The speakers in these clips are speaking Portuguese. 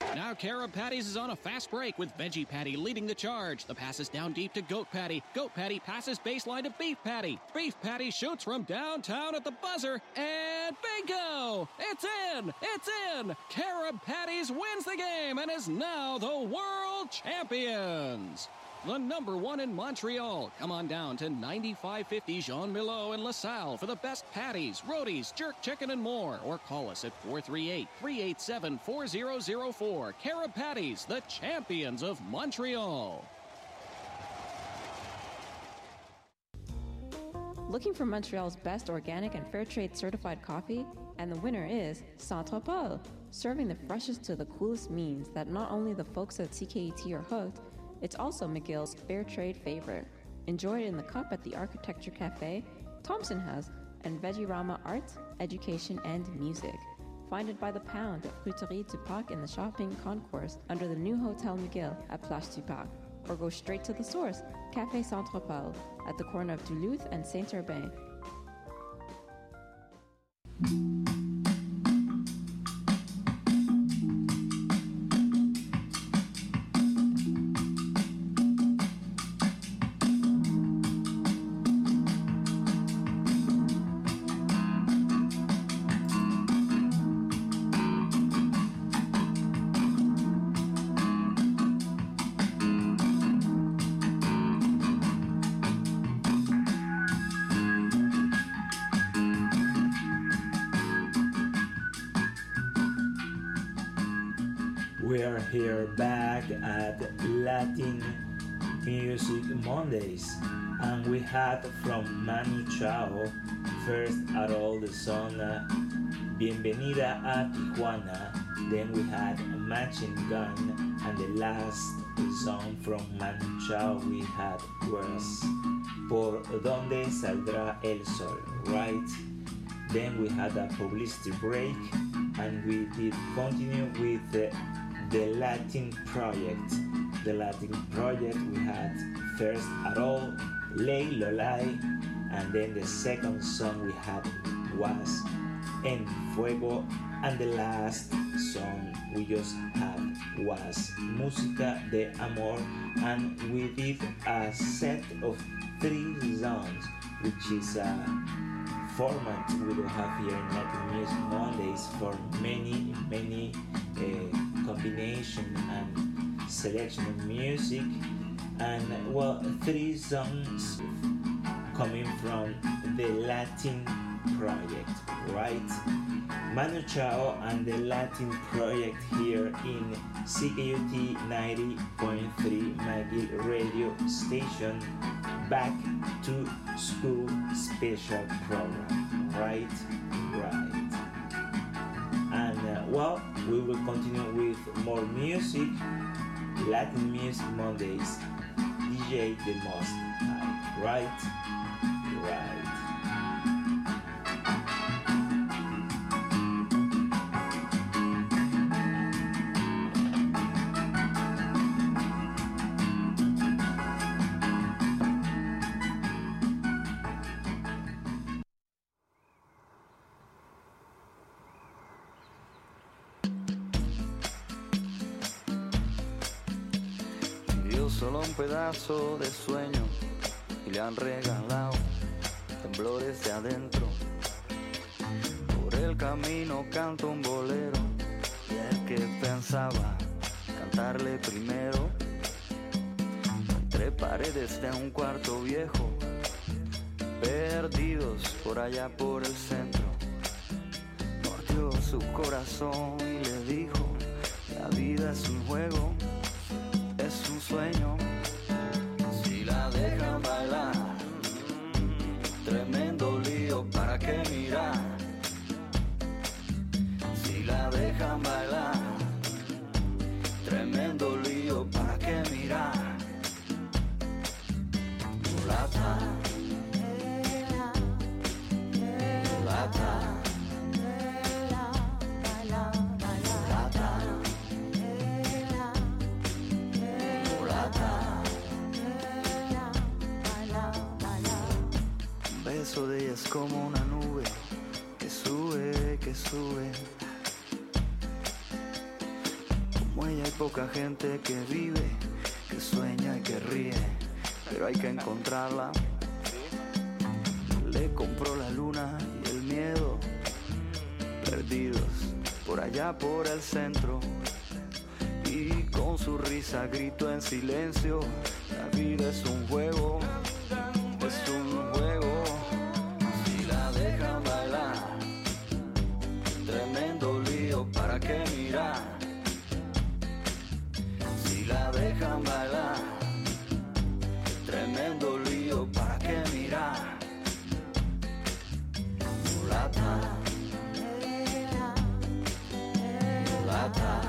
Now Carib Patties is on a fast break with Veggie Patty leading the charge. The pass is down deep to Goat Patty. Goat Patty passes baseline to Beef Patty. Beef Patty shoots from downtown at the buzzer, and bingo! It's in! It's in! Carib Patties wins the game and is now the world champions! The number one in Montreal. Come on down to 9550 Jean Milo in LaSalle for the best patties, rotis, jerk chicken, and more. Or call us at 438-387-4004. Carib Patties, the champions of Montreal. Looking for Montreal's best organic and fair trade certified coffee? And the winner is Centre Paul. Serving the freshest to the coolest means that not only the folks at CKET are hooked, it's also McGill's fair trade favorite. Enjoy it in the cup at the Architecture Cafe, Thompson House, and Veggie-Rama Arts, Education, and Music. Find it by the pound at Fruiterie du Parc in the shopping concourse under the new Hotel McGill at Plage du Parc. Or go straight to the source, Café Centre Paul, at the corner of Duluth and Saint-Urbain. We're here back at Latin Music Mondays, and we had from Manu Chao first at all the song Bienvenida a Tijuana, then we had Machine Gun, and the last song from Manu Chao we had was Por Donde Saldrá el Sol, right? Then we had a publicity break, and we did continue with the Latin Project. The Latin Project we had first at all Ley Lolay, and then the second song we had was En Fuego, and the last song we just had was Música de Amor, and we did a set of 3 songs, which is a format we don't have here in Latin Music Mondays for many combination and selection of music, and well, 3 songs coming from the Latin Project, right? Manu Chao and the Latin Project here in CKUT 90.3 McGill radio station, back to school special program, right? And well, we will continue with more music. Latin Music Mondays, DJ The Most High, right? Solo un pedazo de sueño y le han regalado temblores de adentro. Por el camino canto un bolero y el que pensaba cantarle primero, entre paredes de un cuarto viejo, perdidos por allá por el centro, mordió su corazón y le dijo: la vida es un juego, es un sueño. Si la dejan bailar, tremendo lío, ¿para qué mirar? Si la dejan bailar, tremendo lío, ¿para qué mirar? Mulata, mulata. Eso de ella es como una nube que sube, Como ella hay poca gente que vive, que sueña y que ríe, pero hay que encontrarla. Le compró la luna y el miedo, perdidos por allá por el centro. Y con su risa grito en silencio, la vida es un juego, es un juego. Si la dejan bailar, tremendo lío, ¿para qué mirar? Si la dejan bailar, tremendo lío, ¿para qué mirar? Mulata, mulata.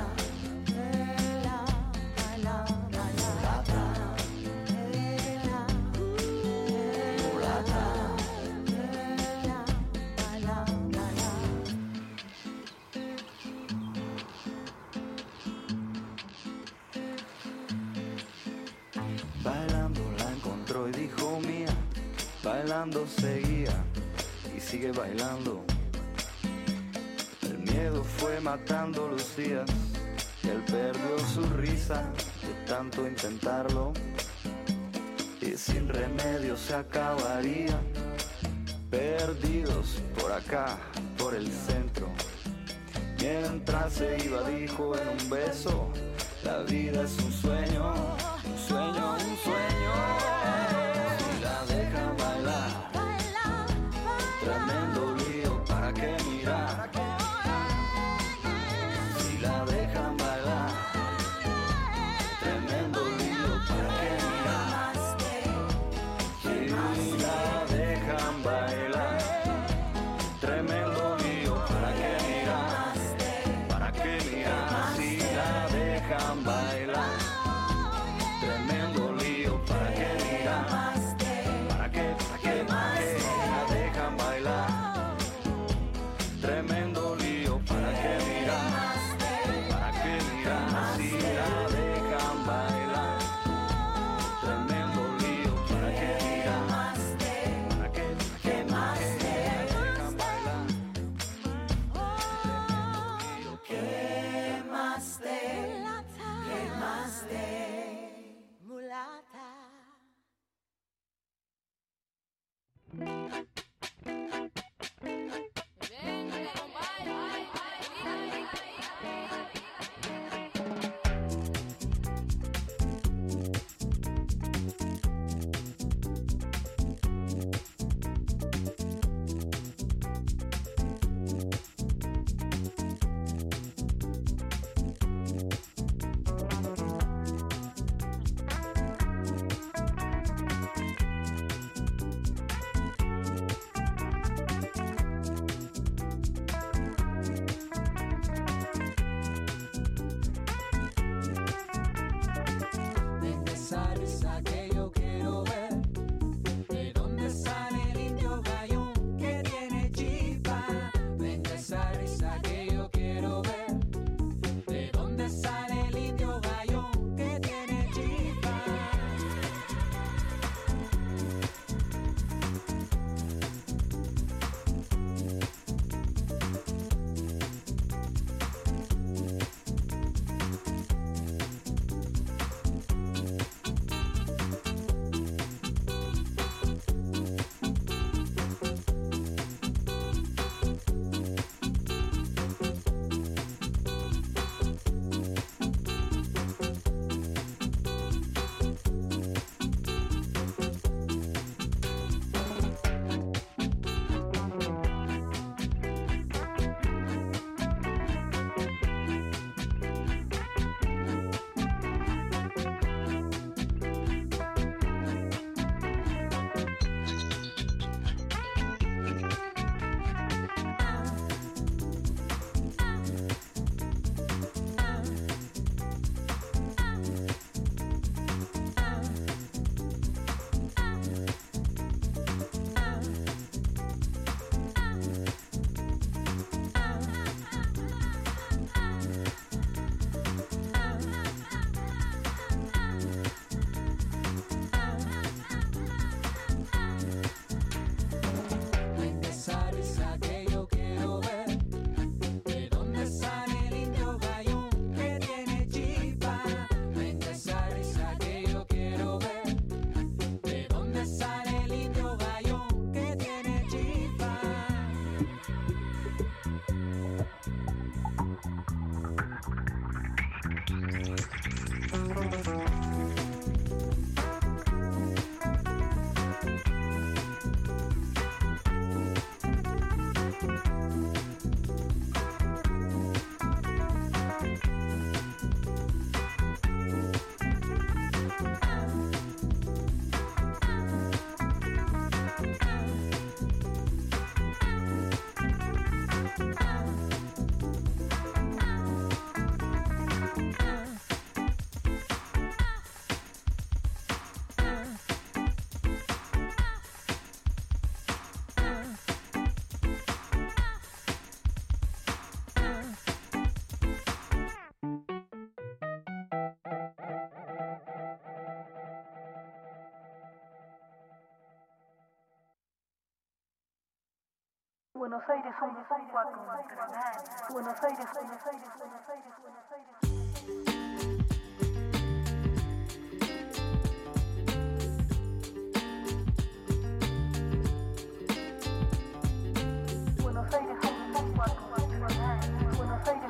Bailando la encontró y dijo mía, bailando seguía y sigue bailando. El miedo fue matando los días, él perdió su risa de tanto intentarlo y sin remedio se acabaría. Perdidos por acá, por el centro, mientras se iba dijo en un beso, la vida es un sueño, un sueño, un sueño. Si la dejan bailar, tremendo lío, ¿para qué mirar? Si la dejan bailar, tremendo lío, ¿para qué mirar? Si la dejan bailar, tremendo lío, ¿para qué mirar? ¿Para qué mirar? Si la dejan bailar, tremendo lío. Buenos Aires, Buenos Aires, Buenos Aires, Buenos Aires, Buenos Aires, Buenos Aires. Buenos Aires, Buenos Aires.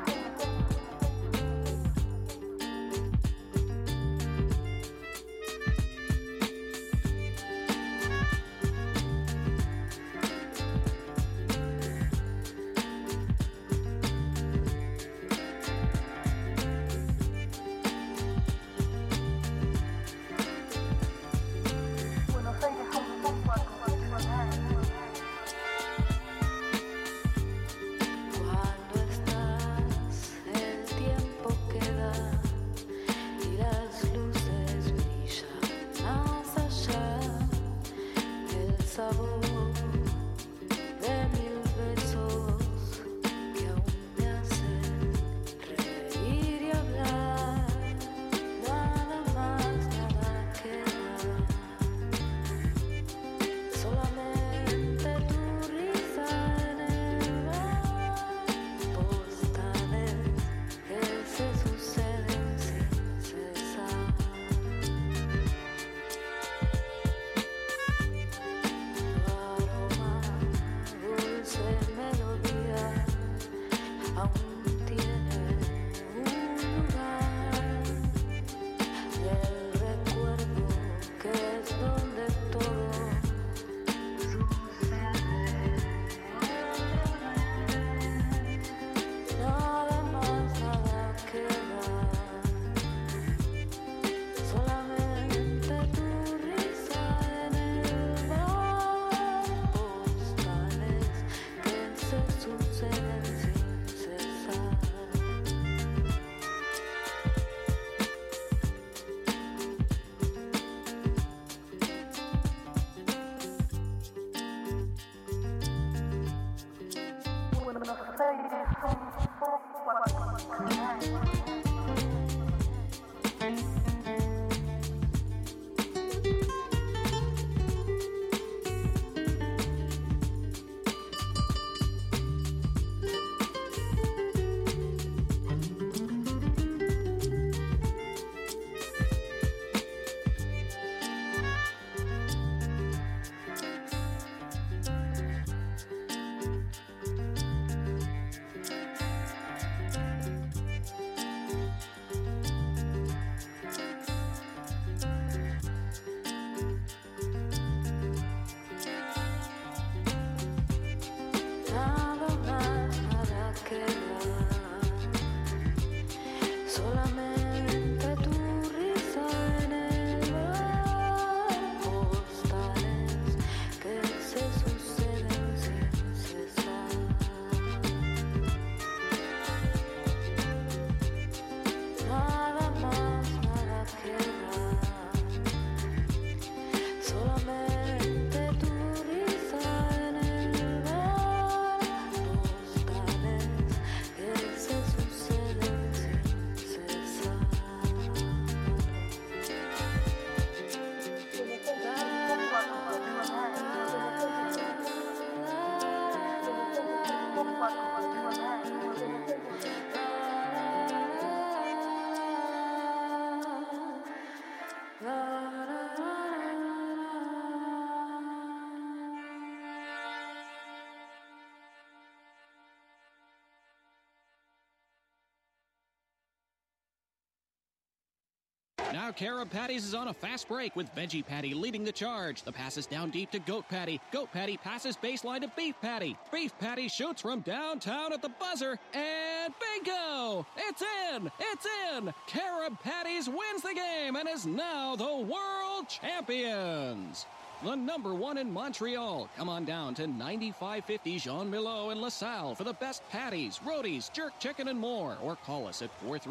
Now Carob Patties is on a fast break with Veggie Patty leading the charge. The pass is down deep to Goat Patty. Goat Patty passes baseline to Beef Patty. Beef Patty shoots from downtown at the buzzer, and bingo! It's in! It's in! Carob Patties wins the game and is now the world champions! The number one in Montreal. Come on down to 9550 Jean Milo in LaSalle for the best patties, rotis, jerk chicken, and more. Or call us at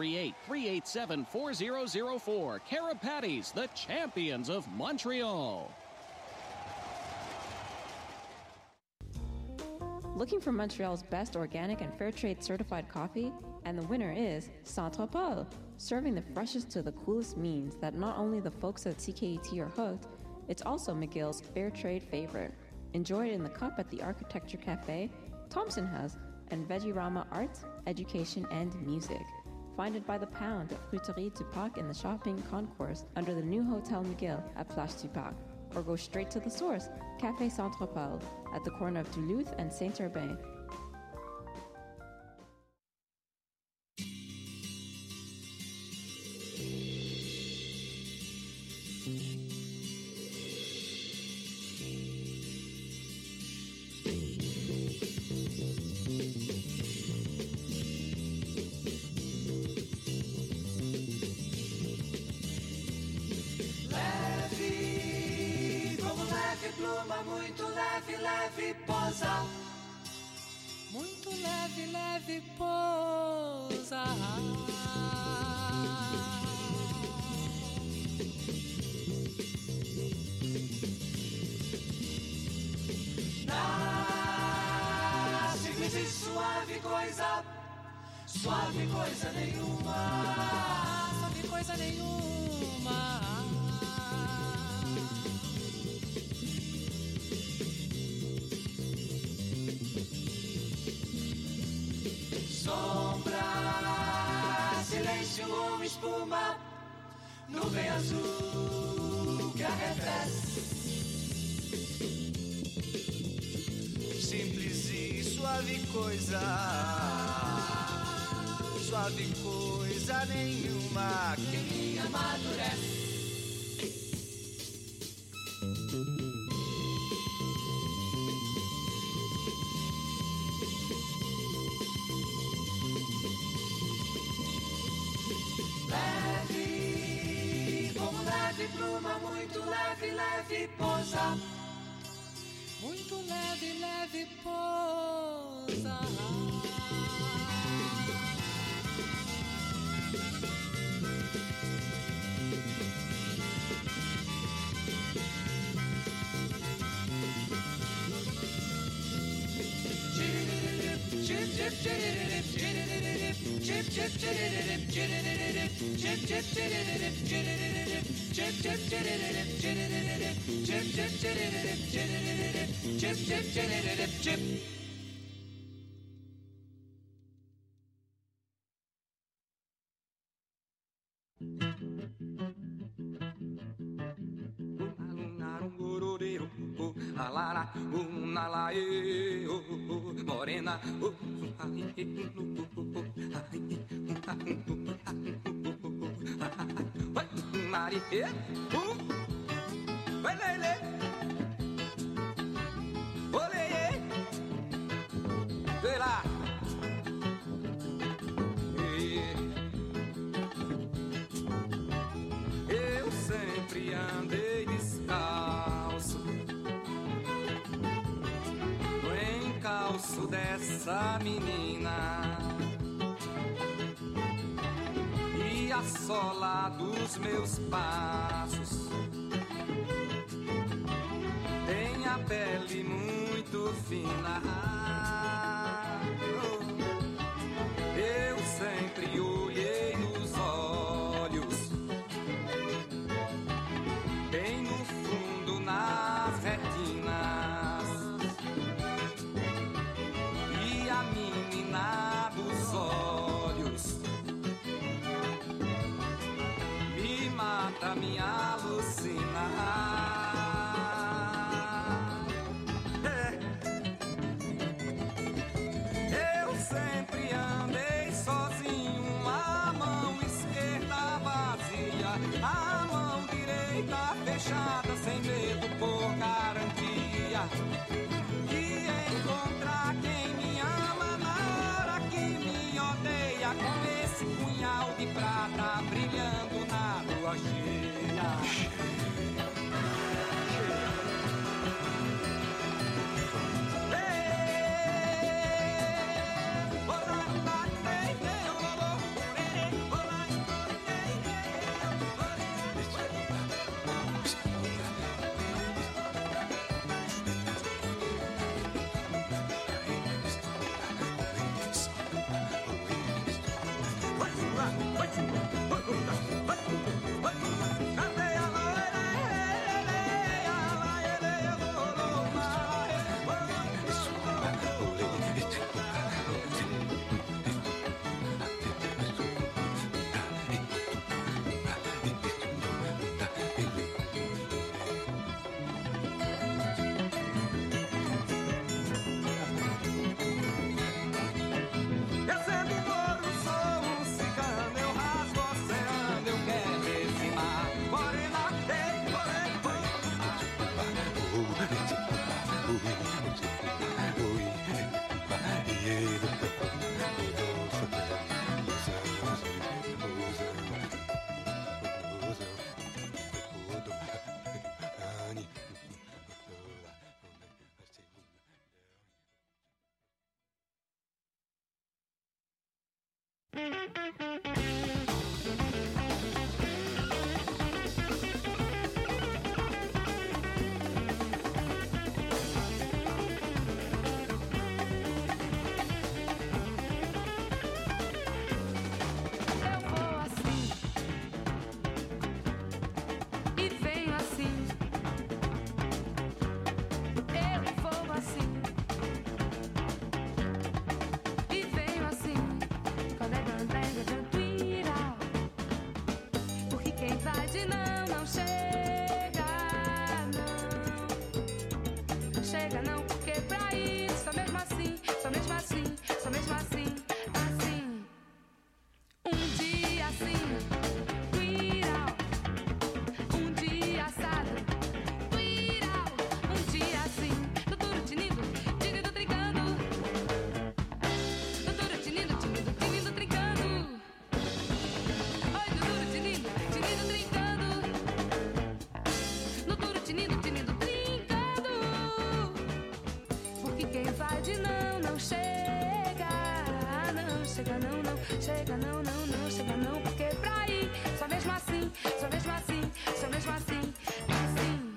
438-387-4004. Carob Patties, the champions of Montreal. Looking for Montreal's best organic and fair trade certified coffee? And the winner is Centre Paul, serving the freshest to the coolest means that not only the folks at CKET are hooked, it's also McGill's fair trade favorite. Enjoy it in the cup at the Architecture Cafe, Thompson has, and Veggierama Art, Education and Music. Find it by the pound at Fruiterie du Parc in the shopping concourse under the new Hotel McGill at Place du Parc. Or go straight to the source, Café Centropole, at the corner of Duluth and Saint-Urbain. Muito leve, leve, pousa. Muito leve, leve, pousa. Na simples e suave coisa, suave coisa nenhuma, suave coisa nenhuma. Sombra, silêncio ou espuma, nuvem azul que arrefece. Simples e suave coisa, suave coisa nenhuma que me amadurece. Pluma muito leve, leve, pousa. Muito leve, leve, pousa. Morena, Maria, vai lele, olê, vê lá. Eu sempre andei descalço, no encalço dessa menina, e a sola dos meus passos tem a pele muito fina. Eu sempre olhei nos olhos, bem no fundo nas retinas, e a menina dos olhos me mata, me alucina. Eu sempre andei sozinho, a mão esquerda vazia, a mão direita fechada, sem medo por garantia, de encontrar quem me ama na hora que me odeia, com esse punhal de prata brilhando na lua cheia. Cadê a Chega não, não, não, chega não, porque pra ir, só mesmo assim, só mesmo assim, só mesmo assim, assim.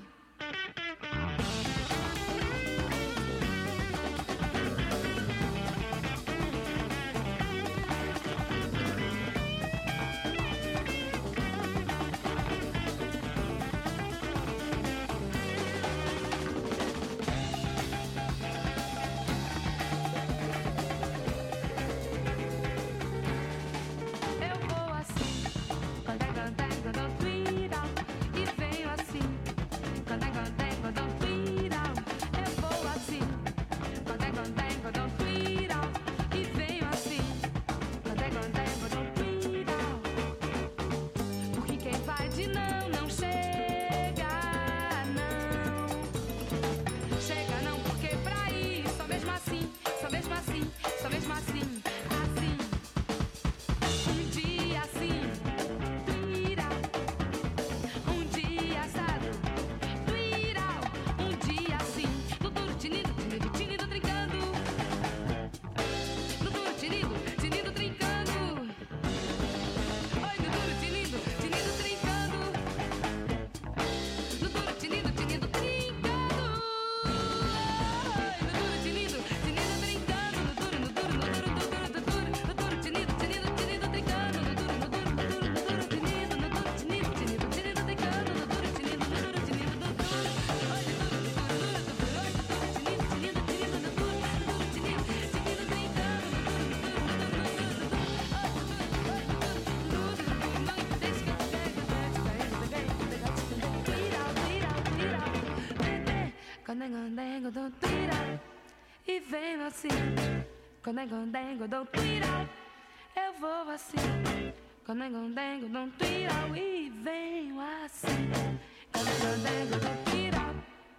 E venho assim, condengo, dou tira. Eu vou assim, condengo, dou tira. E venho assim, condengo, dou tira.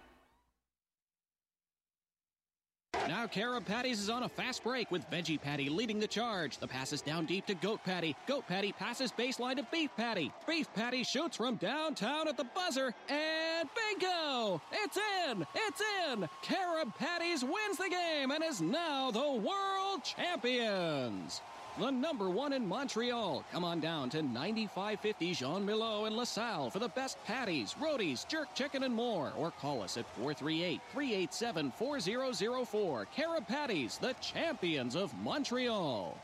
Now Carob Patties is on a fast break with Veggie Patty leading the charge. The pass is down deep to Goat Patty. Goat Patty passes baseline to Beef Patty. Beef Patty shoots from downtown at the buzzer, and bingo! It's in! It's in! Carob Patties wins the game and is now the world champions! The number one in Montreal. Come on down to 9550 Jean Milo in LaSalle for the best patties, rotis, jerk chicken, and more. Or call us at 438-387-4004. Carob Patties, the champions of Montreal.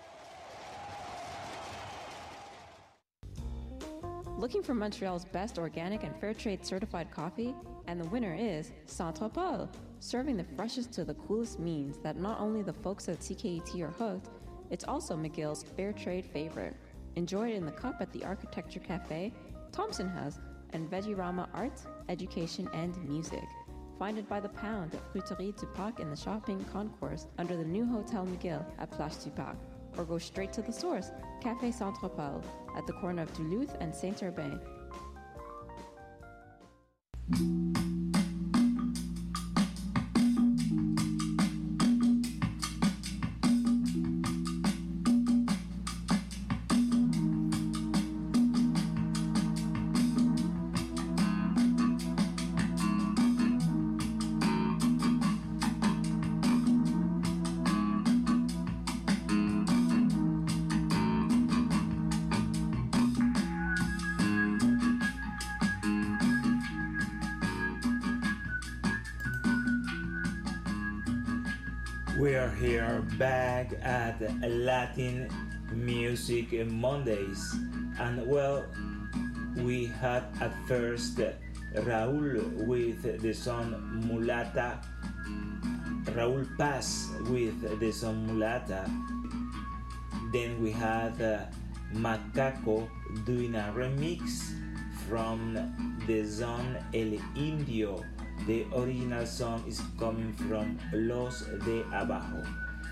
Looking for Montreal's best organic and fair trade certified coffee? And the winner is Centre Paul, serving the freshest to the coolest means that not only the folks at CKET are hooked, it's also McGill's fair trade favorite. Enjoy it in the cup at the Architecture Cafe, Thompson House, and Veggie-Rama Art, Education, and Music. Find it by the pound at Fruiterie du Parc in the shopping concourse under the new Hotel McGill at Plage du Parc. Or go straight to the source, Café Centre Paul, at the corner of Duluth and Saint-Urbain. We are here back at Latin Music Mondays, and well, we had at first Raúl with the song Mulata, Raúl Paz with the song Mulata. Then we had Macaco doing a remix from the song El Indio. The original song is coming from Los de Abajo.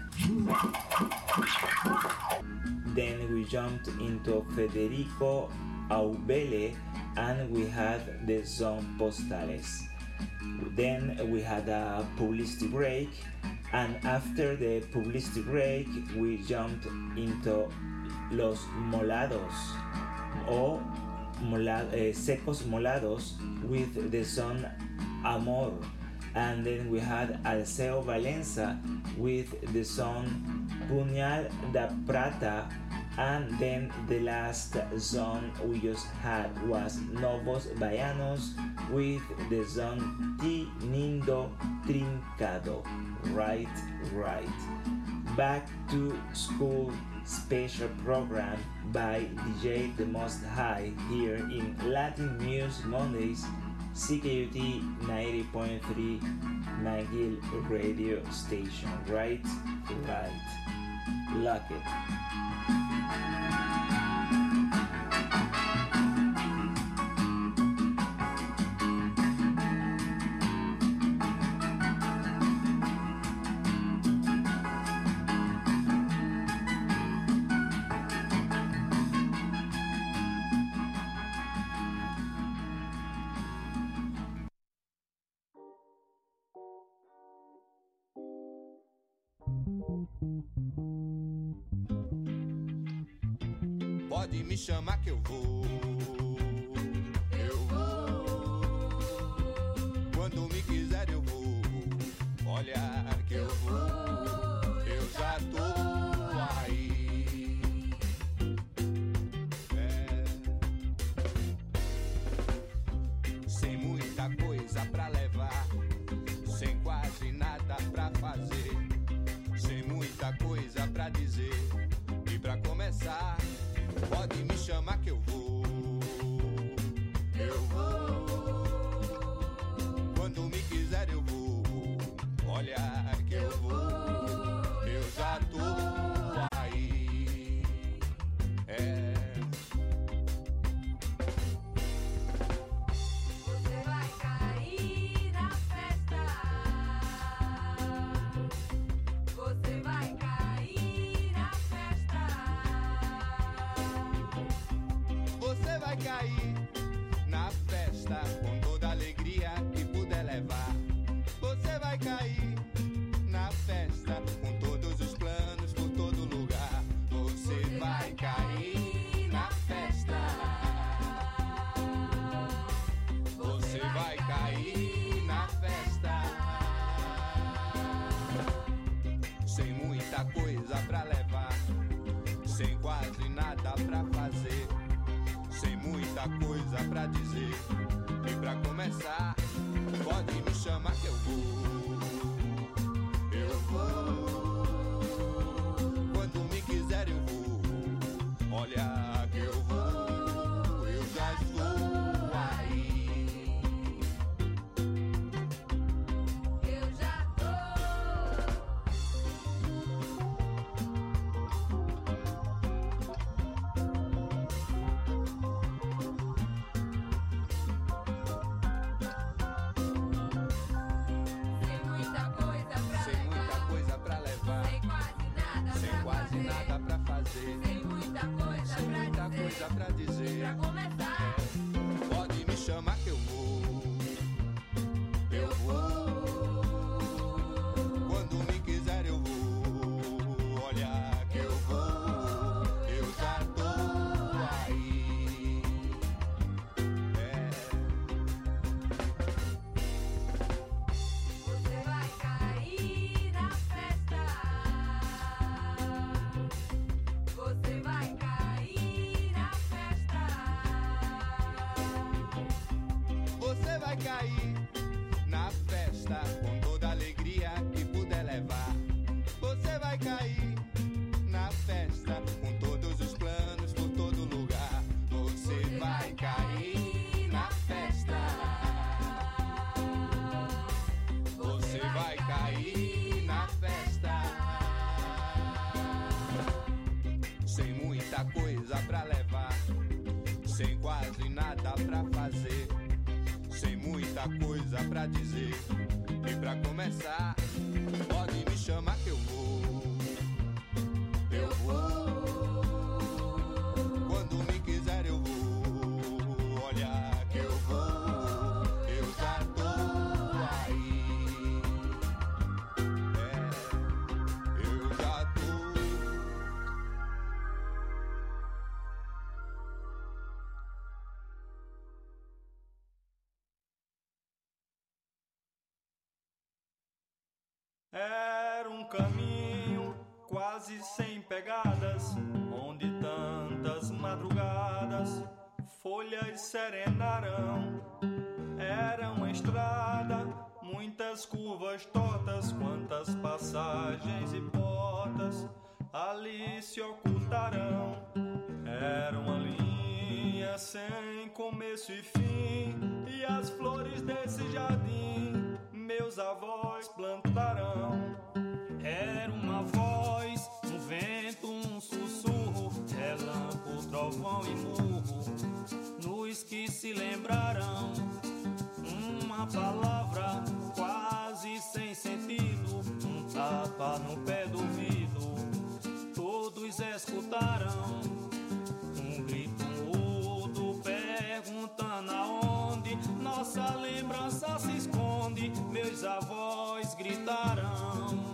Then we jumped into Federico Aubele and we had the song Postales. Then we had a publicity break, and after the publicity break we jumped into Los Molados or Secos Molados with the song Amor, and then we had Alceo Valenza with the song Puñal da Prata, and then the last song we just had was Novos Baianos with the song Ti Nindo Trincado. Right. Back to School special program by DJ The Most High here in Latin Music Mondays, CKUT 90.3 McGill radio station. Right. Lock it. Pode me chamar que eu vou. Quando me quiser eu vou. Olha que eu vou. Eu já tô aí. Sem muita coisa pra levar, sem quase nada pra fazer, sem muita coisa pra dizer. E pra começar, pode me chamar que eu vou. Quando me quiser eu vou. Olha que eu vou. Eu já tô aí. Você vai cair na festa. Você vai cair na festa. Você vai cair na festa com toda a alegria que puder levar. Você vai cair na festa com todos os planos por todo lugar. Você vai cair na festa. Você vai cair na festa. Sem muita coisa pra levar, sem quase nada pra fazer, sem muita coisa pra dizer. E pra começar, pode me chamar que eu vou. Quando me quiser eu vou. Olha que eu vou. Eu já estou aí. Eu já tô. Sem muita coisa pra levar, sem quase nada pra fazer, sem muita coisa pra dizer. Pra começar, Pode me chamar que eu vou. Quando me quiser eu vou. Olha que eu vou. Eu já tô aí. você vai cair na festa. Você vai cair na festa. Você vai cair na festa com toda a alegria que puder levar, sem muita coisa pra levar, sem quase nada pra fazer, sem muita coisa pra dizer. E pra começar, pode me chamar que eu vou. Eu vou. Quando me quiser eu vou. Olha que eu vou. Eu já tô aí. Eu já tô. Era um caminho quase sem pegadas, onde tantas madrugadas folhas serenaram. Era uma estrada, muitas curvas tortas, quantas passagens e portas ali se ocultarão. Era uma linha sem começo e fim, e as flores desse jardim meus avós plantarão. Era uma voz, um vento, um sussurro, relâmpago, trovão e murro, nos que se lembrarão. Uma palavra quase sem sentido, um tapa no pé do ouvido, todos escutarão. Um grito mudo perguntando aonde nossa lembrança se esconde, meus avós gritarão.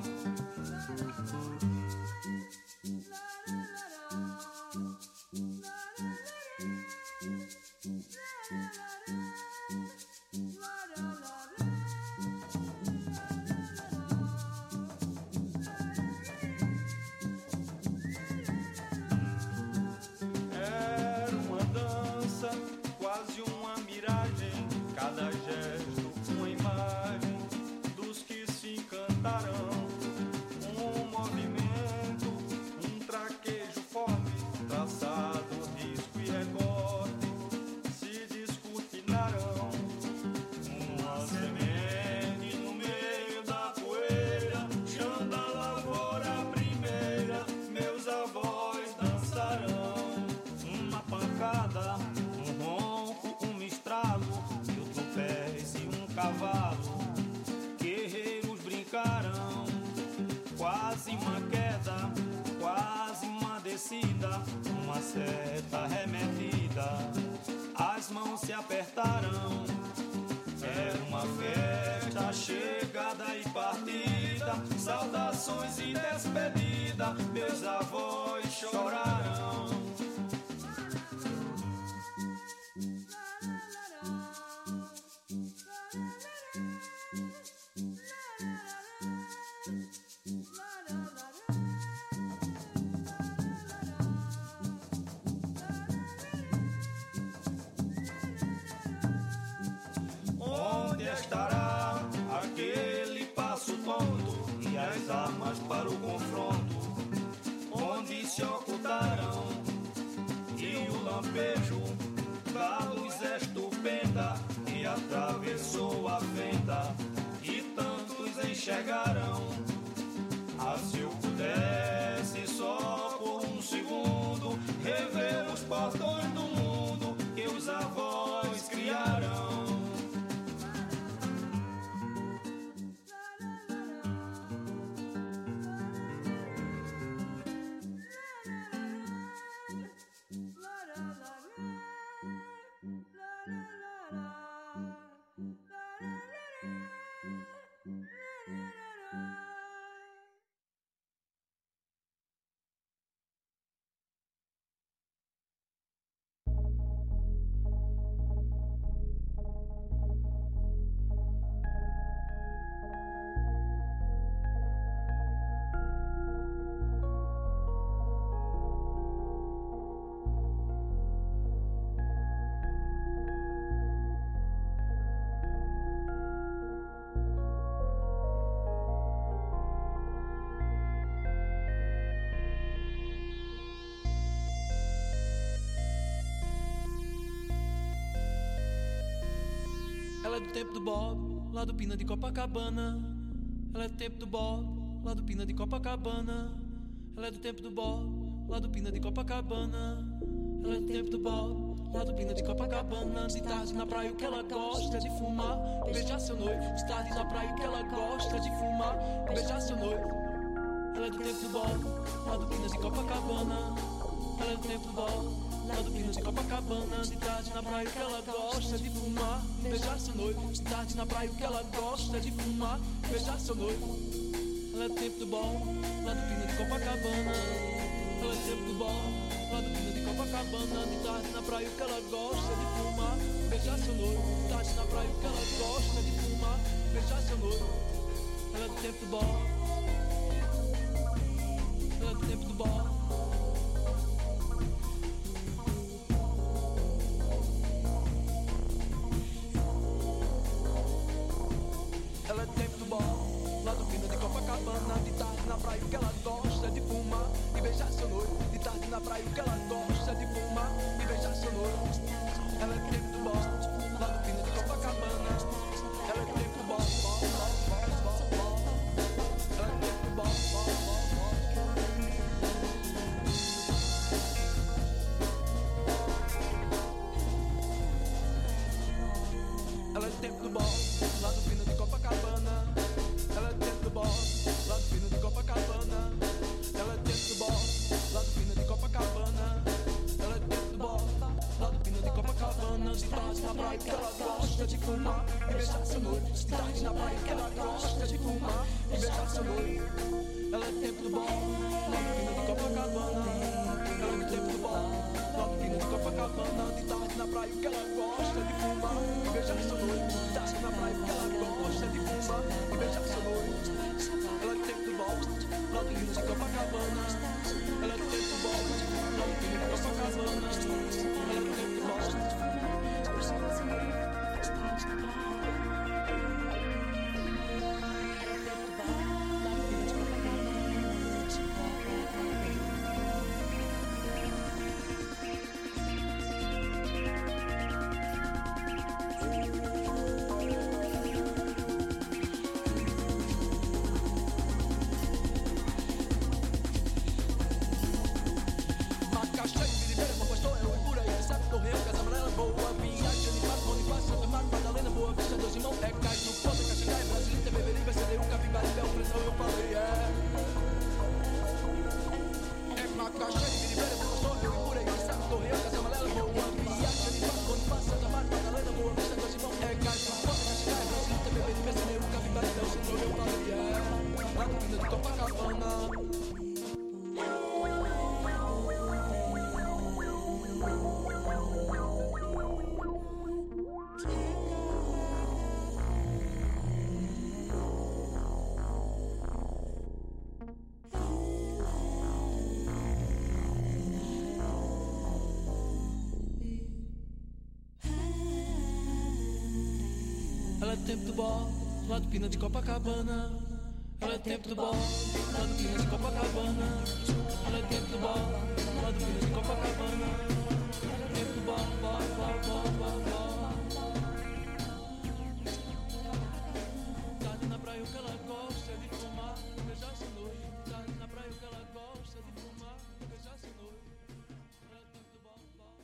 Era uma dança, quase uma miragem, cada gesto uma imagem dos que se encantarão. Um movimento, um traquejo forte, traçado, risco e recorte, se descortinarão. Uma semente no meio da poeira, chão da lavoura primeira, meus avós dançarão. Uma pancada, um ronco, um estralo, e o tropéis e um cavalo, guerreiros brincarão. Quase uma queda, quase uma descida, uma seta remetida, as mãos se apertarão. Era uma festa, chegada e partida, saudações e despedida, meus avós chorarão. Onde estará aquele passo tonto e as armas para o confronto? Onde se ocultarão? E o lampejo da luz estupenda que atravessou a fenda e tantos enxergarão. Ah, se eu pudesse só por um segundo rever os portões do mundo que os avós criarão. Ela é do tempo do Bob, lá do Pina de Copacabana. Ela é do tempo do Bob, lá do Pina de Copacabana. Ela é do tempo do Bob, lá do Pina de Copacabana. Ela é do tempo do bode, lá do Pina de Copacabana. De tarde na praia o que ela gosta de fumar, beijar seu noivo. De tarde na praia o que ela gosta de fumar, beijar seu noivo. Ela é do tempo do bode, lá do Pina de Copacabana. Ela é do tempo do bode, lá do Pina de Copacabana. De tarde na praia o que ela gosta de fumar, beijar seu noivo. De tarde na praia o que ela gosta de fumar, beijar seu noivo. Ela é do tempo do bom, lá do Pina de Copacabana. Ela é do tempo do bom, lá do Pina de Copacabana. De tarde na praia o que ela gosta de fumar, beijar seu noivo. De tarde na praia o que ela gosta de fumar, beijar seu noivo. Ela é do tempo do bom, ela é do tempo do bom. Ela é do tempo do bom, lá do Pina de Copacabana. De tarde na praia o que ela gosta de fumar e beijar seu noivo. De tarde na praia o que ela gosta de fumar e beijar seu noivo. Ela é do tempo do bom, lá do Pina de Copacabana. Ela é do tempo do bom, ela é do tempo do bom. Ela é do tempo do bom, lá do Pina de Copacabana. Ela é do tempo do bom, lá do Pina de Copacabana. Ela é do tempo do bom, lá do Pina de Copacabana. Ela é do tempo do bom, lá do Pina de Copacabana. De tarde na praia que ela gosta de fumar e beijar seu noivo. De tarde na praia que ela gosta de fumar e beijar seu noivo. Ela é do tempo do bom, lá do Pina de Copacabana. Ela é do tempo do bom, lá do Pina de Copacabana. De tarde na praia que ela gosta de fumar e beijar seu noivo. De tarde na praia que ela gosta de fumar e beijar seu noivo. Ela é do tempo do bom, lá do Pina de Copacabana. Ela é do tempo do bom, lá do Pina de Copacabana. Ela é do tempo do bom. Ela é do tempo do bom, lá do Pina de Copacabana. Ela é do tempo do bom, lá do Pina de Copacabana. Ela é do tempo do bom, lá do Pina de Copacabana. Ela é do tempo do bom, tarde na praia o que ela gosta de fumar, beijar seu noivo. Tarde na praia o que ela gosta de fumar, beijar seu noivo. Ela é do tempo do bom.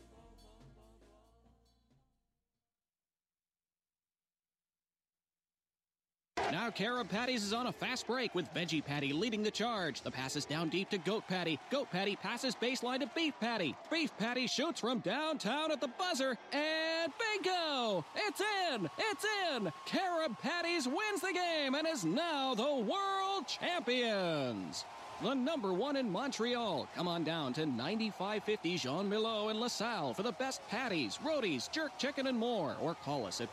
Now Carob Patties is on a fast break with Veggie Patty leading the charge. The pass is down deep to Goat Patty. Goat Patty passes baseline to Beef Patty. Beef Patty shoots from downtown at the buzzer, and bingo! It's in! It's in! Carob Patties wins the game and is now the world champions! The number one in Montreal. Come on down to 9550 Jean Milo in LaSalle for the best patties, rotis, jerk chicken, and more. Or call us at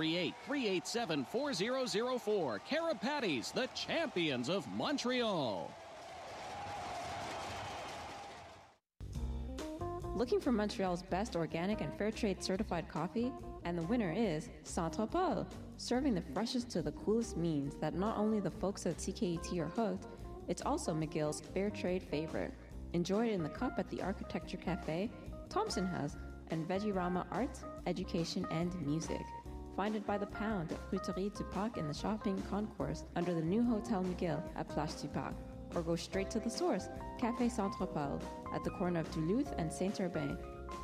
438-387-4004. Carob Patties, the champions of Montreal. Looking for Montreal's best organic and fair trade certified coffee? And the winner is Centre Paul, serving the freshest to the coolest means that not only the folks at CKET are hooked, it's also McGill's fair trade favorite. Enjoy it in the cup at the Architecture Cafe, Thompson House, and Veggie-Rama Arts, Education, and Music. Find it by the pound at Fruiterie du Parc in the shopping concourse under the new Hotel McGill at Place du Parc. or go straight to the source, Café Centropole, at the corner of Duluth and Saint-Urbain.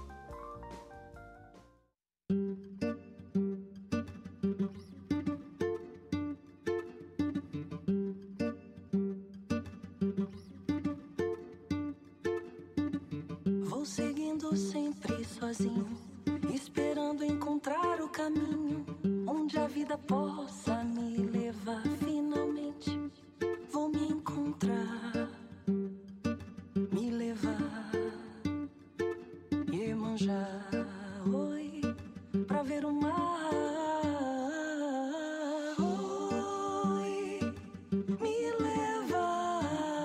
Vou seguindo sempre sozinho, esperando encontrar o caminho onde a vida possa me levar. Finalmente vou me encontrar, me levar, Iemanjá, oi, pra ver o mar. Oi, me leva,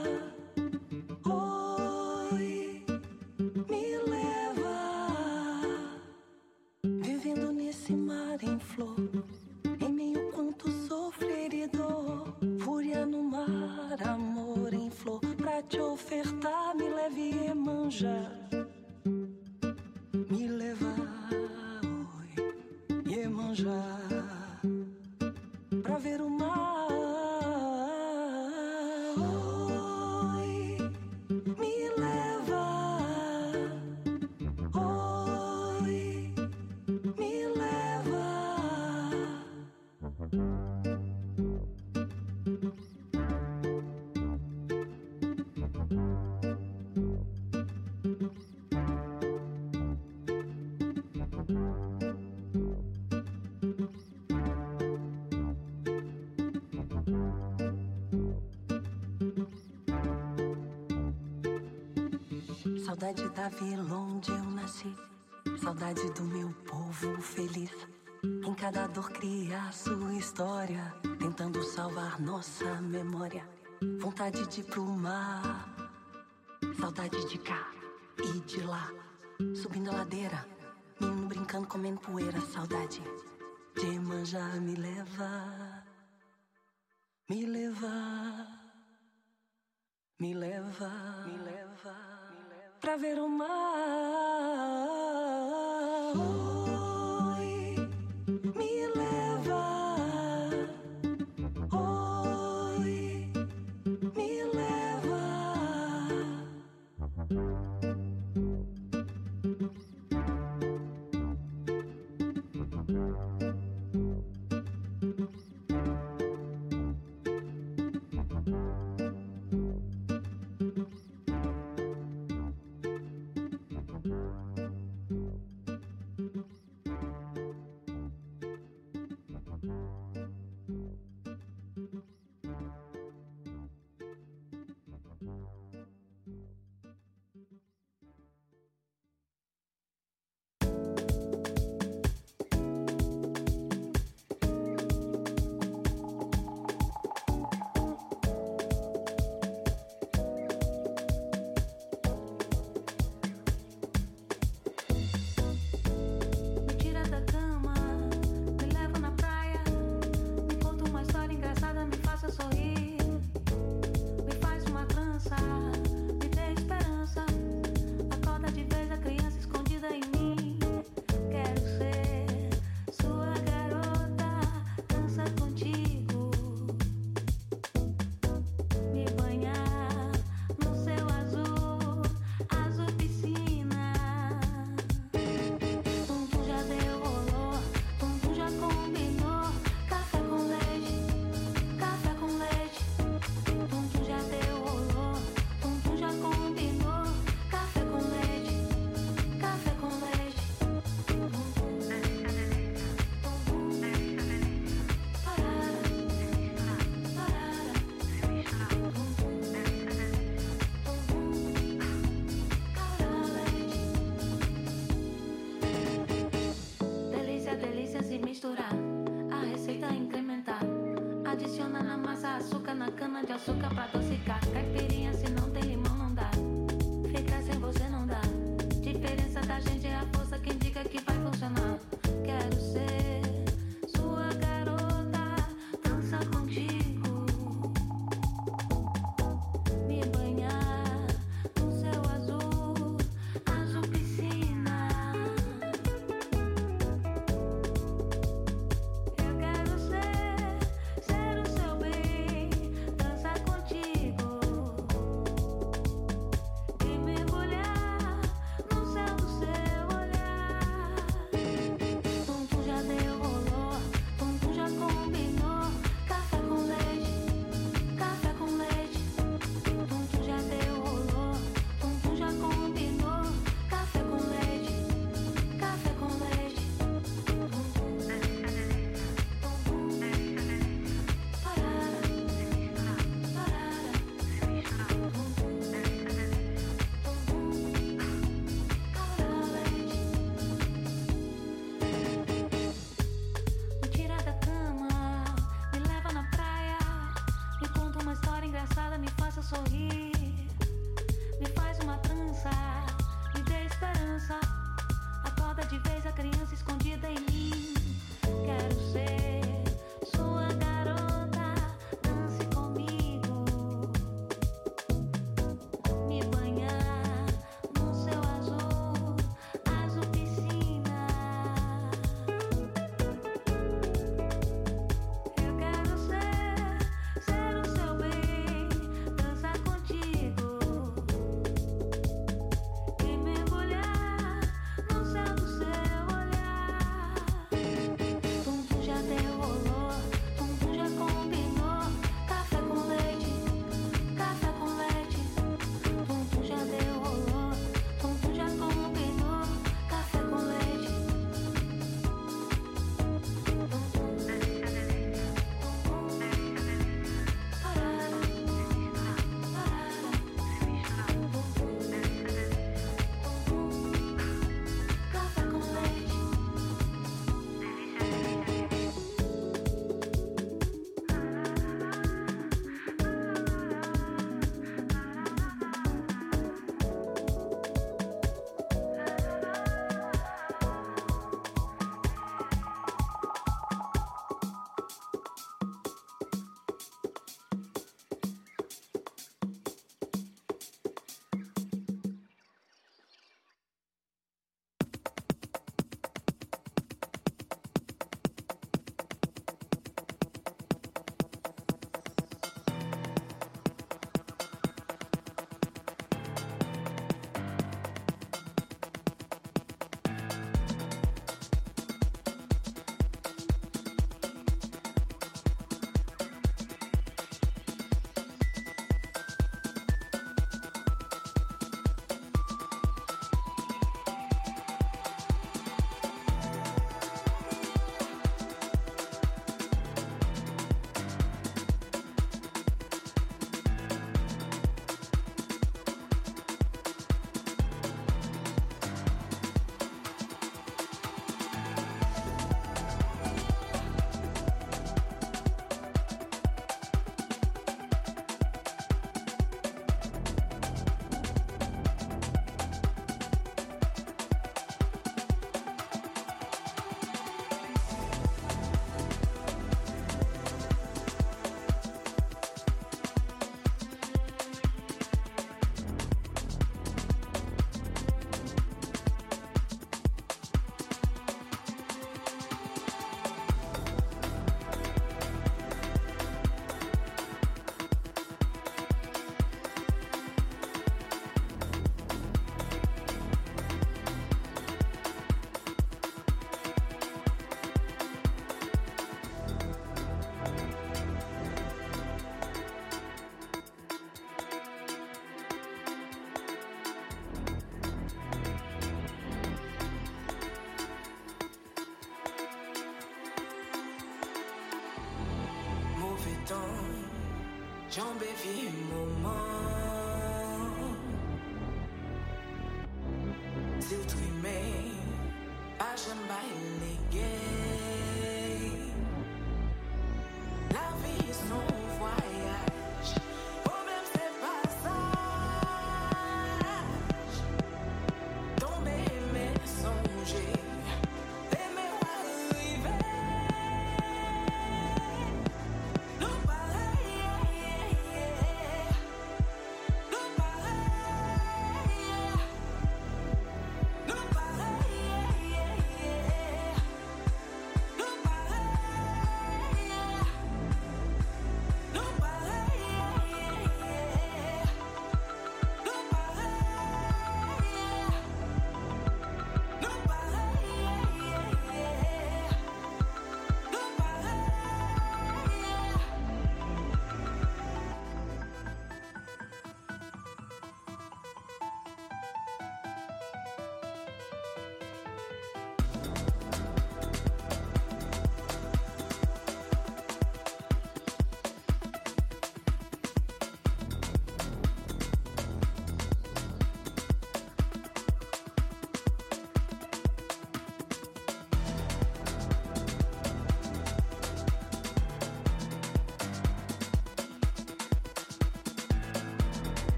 oi, me leva, vivendo nesse mar em flor, em meio quanto sofrer e dor, fúria no mar, amor em flor, pra te ofertar, me leve Iemanjá, me leva, oi, Iemanjá, pra ver o mar, oi, me leva, oi, me leva. Saudade da vila onde eu nasci, saudade do meu povo feliz. Em cada dor criar sua história, tentando salvar nossa memória. Vontade de ir pro mar, saudade de cá e de lá. Subindo a ladeira, menino brincando, comendo poeira. Saudade de Iemanjá, me leva, me leva, me leva, me leva, pra ver o mar. Oi, me leva, oi, me leva.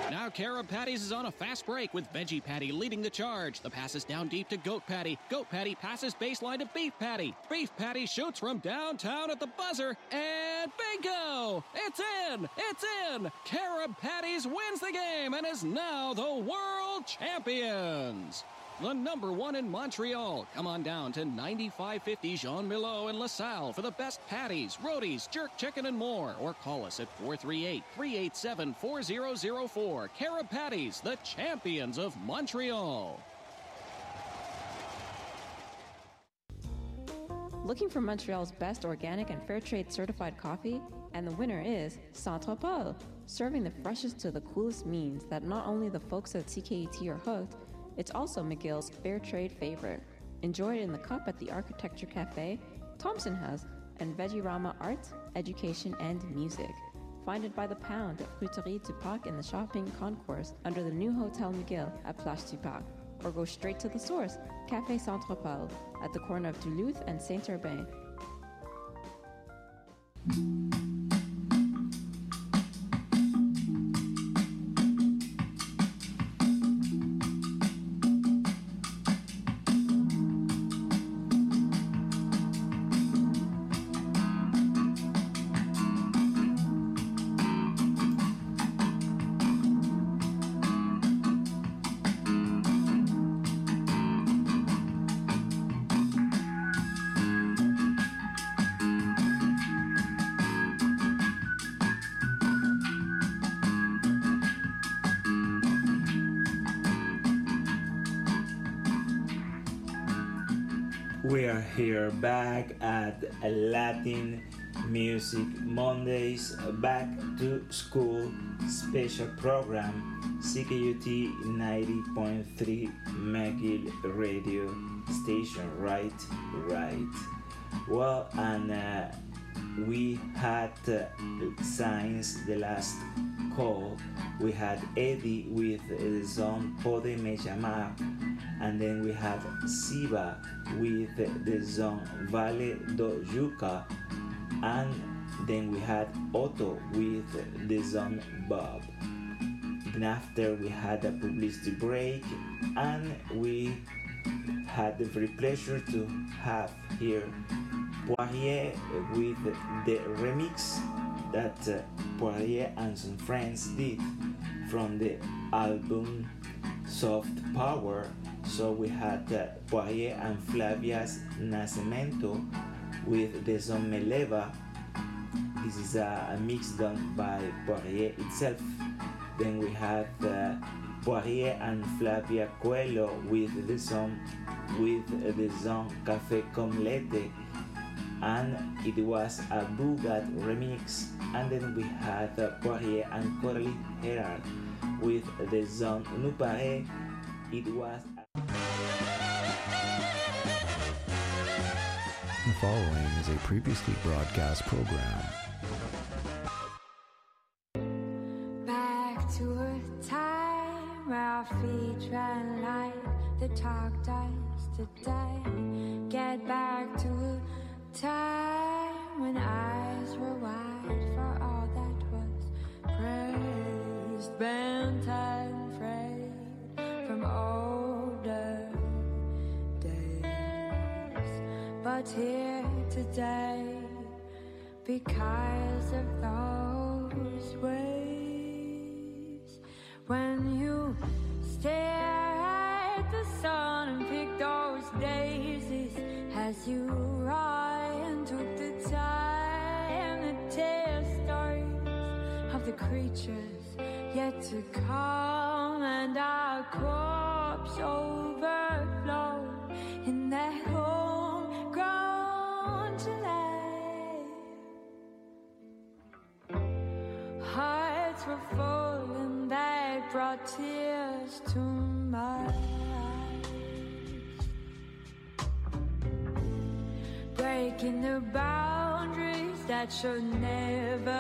Now Carob Patties is on a fast break with Veggie Patty leading the charge. The pass is down deep to Goat Patty. Goat Patty passes baseline to Beef Patty. Beef Patty shoots from downtown at the buzzer, and bingo! It's in! It's in! Carob Patties wins the game and is now the world champions! The number one in Montreal. Come on down to 9550 Jean Milo in LaSalle for the best patties, rotis, jerk chicken, and more. Or call us at 438-387-4004. Carob Patties, the champions of Montreal. Looking for Montreal's best organic and fair trade certified coffee? And the winner is Centre Paul, serving the freshest to the coolest means that not only the folks at CKUT are hooked, it's also McGill's fair trade favorite. Enjoy it in the cup at the Architecture Cafe, Thompson House, and Veggie-Rama Art, Education, and Music. Find it by the pound at Fruiterie du Parc in the shopping concourse under the new Hotel McGill at Place du Parc. Or go straight to the source, Café Centre Paul, at the corner of Duluth and Saint-Urbain. We are here back at Latin Music Mondays, back to school special program, CKUT 90.3 McGill radio station, right? Well, and we had Science the last call. We had Eddie with the song Pode Me Llamar, and then we had Siva with the song Vale do Yuca, and then we had Otto with the song Bob. Then after we had a publicity break, and we had the very pleasure to have here Poirier with the remix that Poirier and some friends did from the album Soft Power. So we had Poirier and Flavia's Nascimento with the song Meleva. This is a mix done by Poirier itself. Then we had Poirier and Flavia Coelho with the song Café con Leche, and it was a Boogat remix. And then we had Poirier and Coralie Herard with the song Nous Paraît. It was The following is a previously broadcast program. Back to a time where our feet ran like the talk dies today. Get back to a time when eyes were wide for all that was praised, bent and frayed from older days. But here today, because of those ways, when you stare at the sun and pick those daisies as you ride and took the time to tell stories of the creatures yet to come, and our corpse overflowed in that homegrown July. Hearts were full and they brought tears to my eyes, breaking the boundaries that should never